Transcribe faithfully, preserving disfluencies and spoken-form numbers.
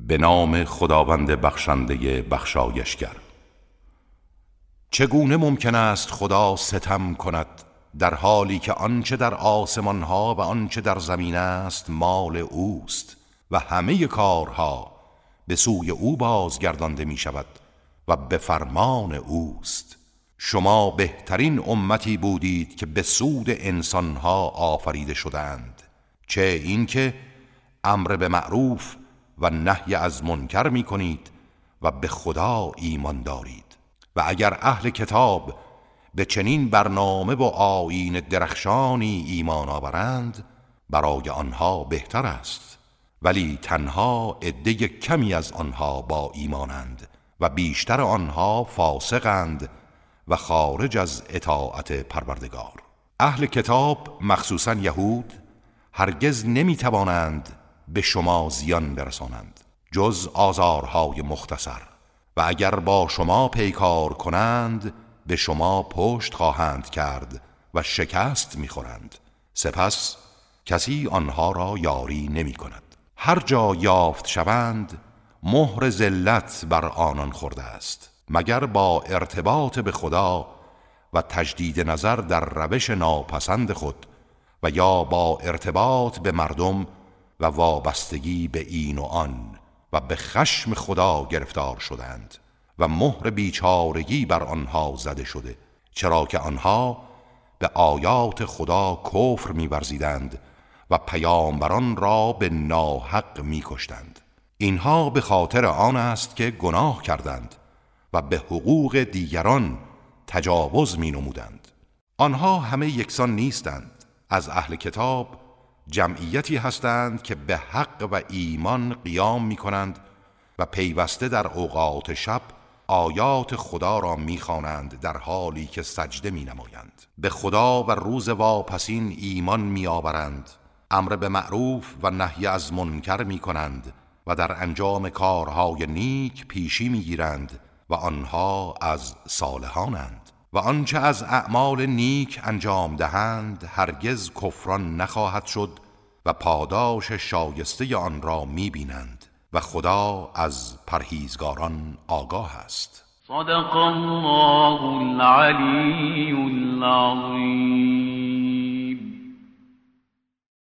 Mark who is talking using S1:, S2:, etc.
S1: به نام خداوند بخشنده بخشایشگر. چگونه ممکن است خدا ستم کند در حالی که آنچه در آسمانها و آنچه در زمین است مال اوست و همه کارها به سوی او بازگردانده می شود و به فرمان اوست. شما بهترین امتی بودید که به سود انسانها آفریده شدند، چه این که امر به معروف و نهی از منکر می کنید و به خدا ایمان دارید. و اگر اهل کتاب به چنین برنامه و آیین درخشانی ایمان آورند برای آنها بهتر است، ولی تنها عده کمی از آنها با ایمانند و بیشتر آنها فاسقند و خارج از اطاعت پروردگار. اهل کتاب مخصوصا یهود هرگز نمی توانند به شما زیان برسانند جز آزارهای مختصر، و اگر با شما پیکار کنند به شما پشت خواهند کرد و شکست می‌خورند. سپس کسی آنها را یاری نمی کند. هر جا یافت شوند مهر ذلت بر آنان خورده است، مگر با ارتباط به خدا و تجدید نظر در روش ناپسند خود و یا با ارتباط به مردم و وابستگی به این و آن و به خشم خدا گرفتار شدند و مهر بیچارگی بر آنها زده شده، چرا که آنها به آیات خدا کفر می‌ورزیدند و پیامبران را به ناحق می‌کشتند. اینها به خاطر آن است که گناه کردند و به حقوق دیگران تجاوز می‌نمودند. آنها همه یکسان نیستند. از اهل کتاب جمعیتی هستند که به حق و ایمان قیام می کنند و پیوسته در اوقات شب آیات خدا را می خوانند در حالی که سجده می نمایند. به خدا و روز واپسین ایمان می آورند، امر به معروف و نهی از منکر می کنند و در انجام کارهای نیک پیشی می گیرند و آنها از صالحانند. و آنچه از اعمال نیک انجام دهند هرگز کفران نخواهد شد و پاداش شایسته آن را می‌بینند و خدا از پرهیزگاران آگاه است.
S2: صدق الله العلی العظیم.